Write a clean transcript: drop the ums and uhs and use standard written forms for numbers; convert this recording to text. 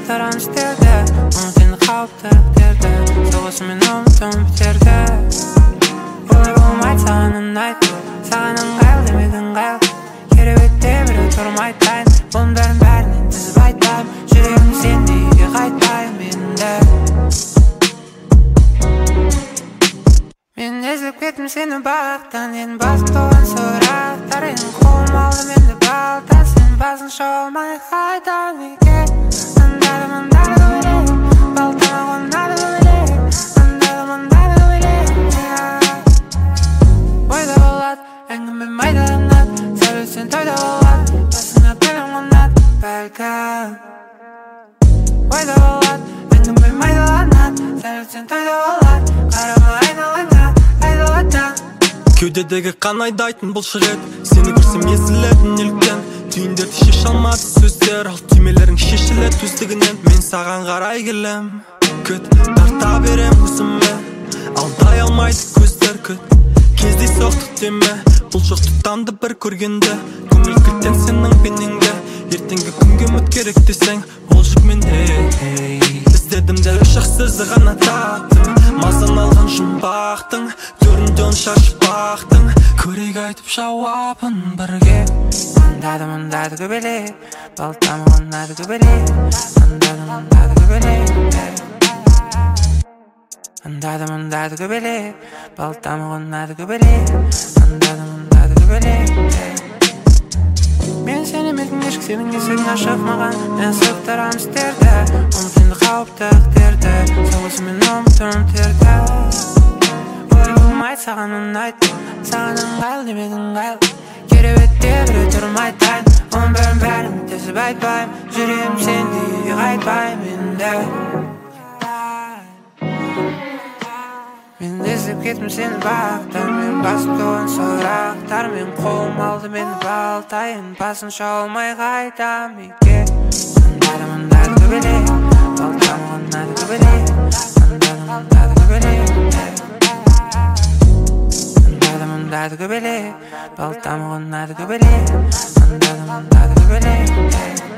соқтарам істерді Ұмытын қауіптіктерді Соғысымен ұмытым бітерді Олай болмайды саған ұнайды Саған ыңғайлы демедің ыңғайлы Кереуетте біреу тұрмайды дайын Бұның бәрінен тізіп айтпаймын Жүрегім сенде үйге қайтпаймын енді Мен іздеп кеттім сені бағақтан Ең басым толған сұрақтар Ең қолым алды менде балта Сен басын шауа алмай қайдан неге Андады көбелек Балтама қонады көбелек Андады көбелек Ойда болады әңгіме майдаланады Сәл өтсең тойда болады Басыңа пәлем қонады бәлкім Ойда болады әңгіме майдаланады Сәл өтсең тойда болады Қарама айналаңа Кеудедегі қан айдайтын бұлшық ет Сені көрсем езілетін неліктен Түйіндерді шеше алмады сөздер Ал түймелерің шешіледі төздігінен Мен саған қарай келем Күт, тарта берем өзіме Алдай алмайды көздер күт Кездейсоқтық деме Бұл жоқ тұтанды бір көргенде Көңіл кілттен сенің бейнеңде Ертеңгі күнге үміт керек десең Ол жүк менде Іздедім дәл жақсызы ғана таптым Мазан алған жұмбақтың Төрінде он шашып бақтың Көрек айтып жауабын бірге Андады көбелек Балтам қонады көбелек Андады көбелек Андады көбелек Балтам қонады көбелек Андады көбелек Мен сені мекін ешкі сенің есігін ашып маған Мен соқтарам істерді Ұмытынды қауіптіктерді Соғысымен ұмытым терді Олай болмайды саған ұнайды Саған ыңғайлы демедің ыңғайлы Кереуетте біреу тұрмайды дайын Оның бәрін тізіп айтпаймын Жүрегім сенде үйге қайтпаймын енді Мен іздеп кеттім сені бағақтан Мен басым толған сұрақтар Мен қолым алды мені балтайын Басын шауа алмай қайтам үйге Андады көбелек Балтам қонады көбелек Андады көбелек Андады көбелек Балтам қонады көбелек Андады көбелек